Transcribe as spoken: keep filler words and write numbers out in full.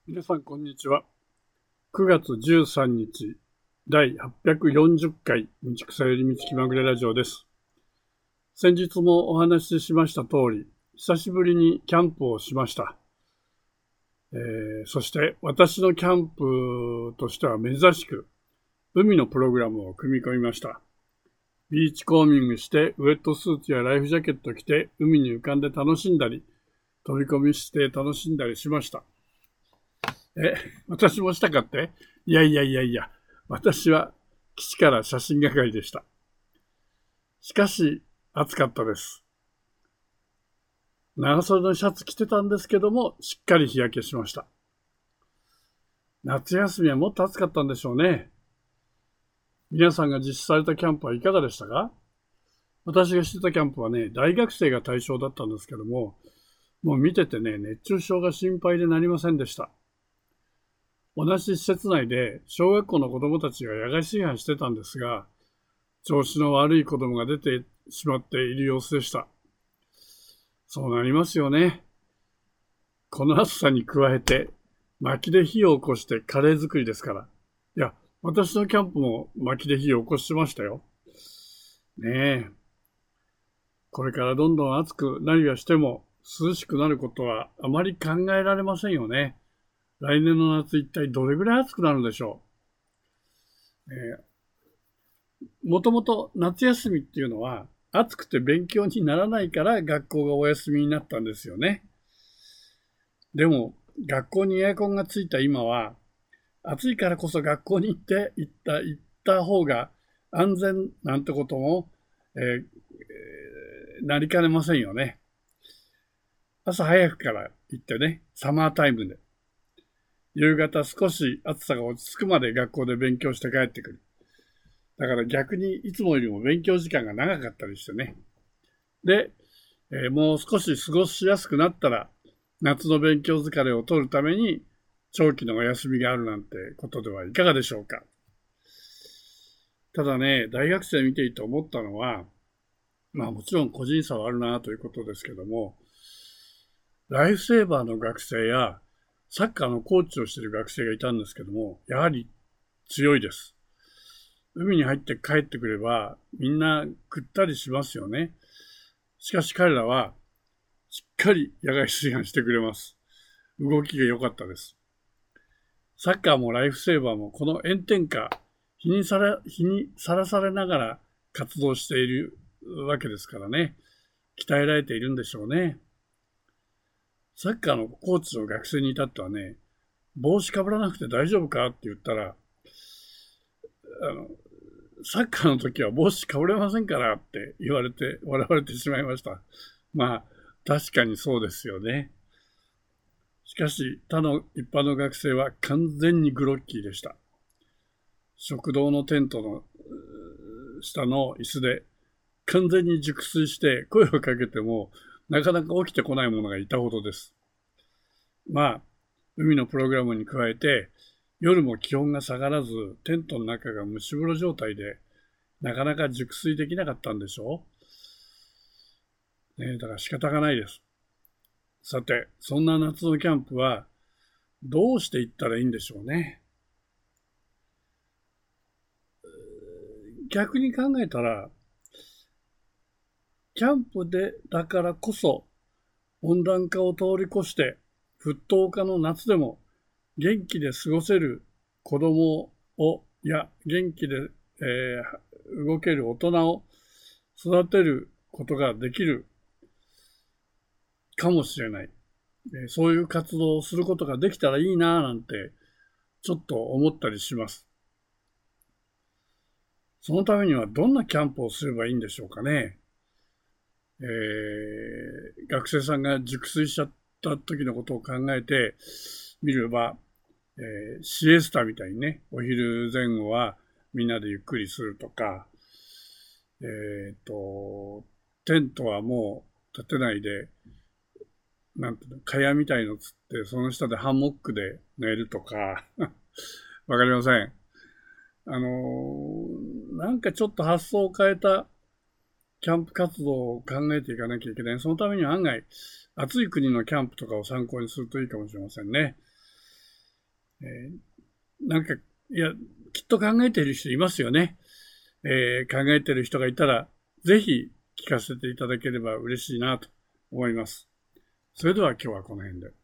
皆さんこんにちは。くがつじゅうさんにちだいはっぴゃくよんじゅっかい道草より道気まぐれラジオです。先日もお話ししました通り、久しぶりにキャンプをしました。えー、そして私のキャンプとしては珍しく海のプログラムを組み込みました。ビーチコーミングしてウェットスーツやライフジャケットを着て海に浮かんで楽しんだり、飛び込みして楽しんだりしました。え、私もしたかって？いやいやいやいや、私は基地から写真係でした。しかし、暑かったです。長袖のシャツ着てたんですけども、しっかり日焼けしました。夏休みはもっと暑かったんでしょうね。皆さんが実施されたキャンプはいかがでしたか？私がしてたキャンプはね、大学生が対象だったんですけども、もう見ててね、熱中症が心配でなりませんでした。同じ施設内で小学校の子どもたちが野外炊飯してたんですが、調子の悪い子どもが出てしまっている様子でした。そうなりますよね。この暑さに加えて、薪で火を起こしてカレー作りですから。いや、私のキャンプも薪で火を起こしてましたよ。ねえ。これからどんどん暑くなりはしても、涼しくなることはあまり考えられませんよね。来年の夏一体どれぐらい暑くなるでしょう。えー、もともと夏休みっていうのは暑くて勉強にならないから学校がお休みになったんですよね。でも学校にエアコンがついた今は暑いからこそ学校に行って行った行った方が安全なんてことも、えーえー、なりかねませんよね。朝早くから行ってね、サマータイムで夕方少し暑さが落ち着くまで学校で勉強して帰ってくる。だから逆にいつもよりも勉強時間が長かったりしてね。で、えー、もう少し過ごしやすくなったら夏の勉強疲れを取るために長期のお休みがあるなんてことではいかがでしょうか。ただね、大学生見ていて思ったのは、まあもちろん個人差はあるなということですけども、ライフセーバーの学生やサッカーのコーチをしている学生がいたんですけども、やはり強いです。海に入って帰ってくればみんなぐったりしますよね。しかし彼らはしっかり野外炊飯してくれます。動きが良かったです。サッカーもライフセーバーもこの炎天下、日にさら、日にさらされながら活動しているわけですからね。鍛えられているんでしょうね。サッカーのコーチの学生に至ってはね、帽子かぶらなくて大丈夫かって言ったら、あの、サッカーの時は帽子かぶれませんからって言われて笑われてしまいました。まあ、確かにそうですよね。しかし、他の一般の学生は完全にグロッキーでした。食堂のテントの下の椅子で完全に熟睡して声をかけてもなかなか起きてこないものがいたほどです。まあ、海のプログラムに加えて夜も気温が下がらずテントの中が蒸し風呂状態でなかなか熟睡できなかったんでしょう、ね、だから仕方がないです。さて、そんな夏のキャンプはどうしていったらいいんでしょうね。逆に考えたら、キャンプでだからこそ温暖化を通り越して沸騰化の夏でも元気で過ごせる子供をや元気で、えー、動ける大人を育てることができるかもしれない。そういう活動をすることができたらいいななんてちょっと思ったりします。そのためにはどんなキャンプをすればいいんでしょうかね。えー、学生さんが熟睡しちゃった時のことを考えてみれば、えー、シエスタみたいにね、お昼前後はみんなでゆっくりするとか、えっと、テントはもう立てないで、なんていうの、蚊帳みたいのつって、その下でハンモックで寝るとか、わかりません。あのー、なんかちょっと発想を変えたキャンプ活動を考えていかなきゃいけない。そのためには案外、暑い国のキャンプとかを参考にするといいかもしれませんね。 えー、なんか、いや、きっと考えている人いますよね。えー、考えている人がいたら、ぜひ聞かせていただければ嬉しいなと思います。それでは今日はこの辺で。